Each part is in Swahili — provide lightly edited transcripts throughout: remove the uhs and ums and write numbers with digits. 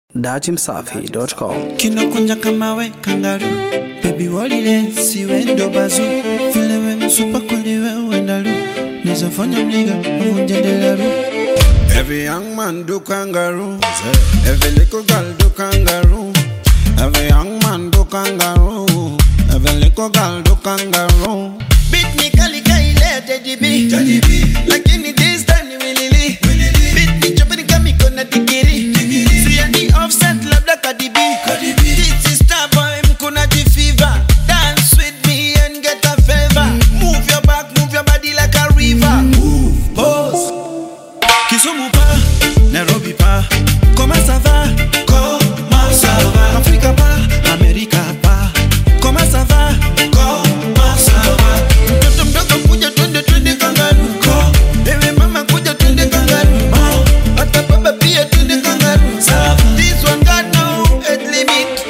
datimsafi.com. Kinakunja kama we kangaroo, baby walile siwe ndo bazu. Vile we msupa kweli we uendalu, nizafanya mliga uvunje delaru. Every young man do kangaroo, every little girl do kangaroo. Every young man do kangaroo, every little girl do kangaroo. Beat me kali kaile Teddy B, lakini this time ni wilili. Beat me chopeni kami kona digiri. See any offset labda Cardi B. This is Starboy mkuna G-Fever. Dance with me and get a favor. Move your back, move your body like a river. Move, pose. Kisumu pa, Nairobi pa. Comment ça va? Comment ça va? Africa pa, America pa. Comment ça va? Comment ça va? Mtoto mdogo kuja twende kangaroo. Ewe mama kuja twende kangaroo. Hata baba pia twende kangaroo. This one got no age limit.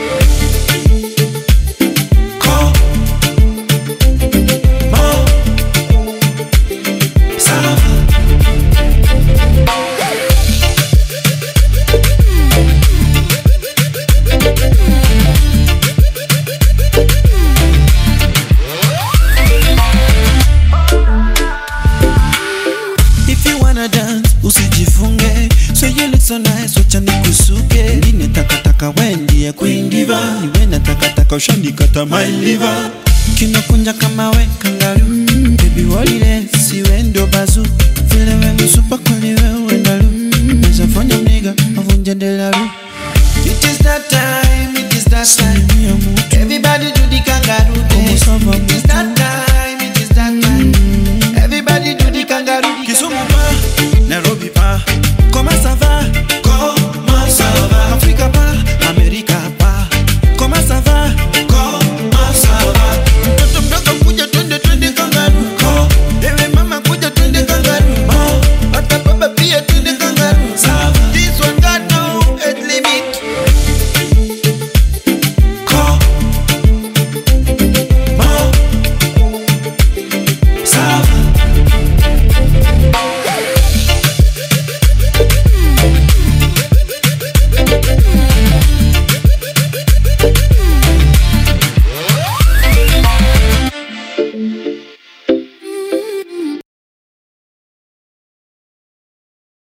If you wanna dance, usijifunge. So you look so nice, wacha nikusuke. Nine takataka wendi ya queen diva. Niwe na takataka ushanikata my liver. Kinakunja kama we kangaroo, baby walile siwe ndo bazu. Vile we msupa kweli we uendalu, nizafanya mniga avunje delaru. It is that time, it is that time. Everybody do the kangaroo dance. It is that time.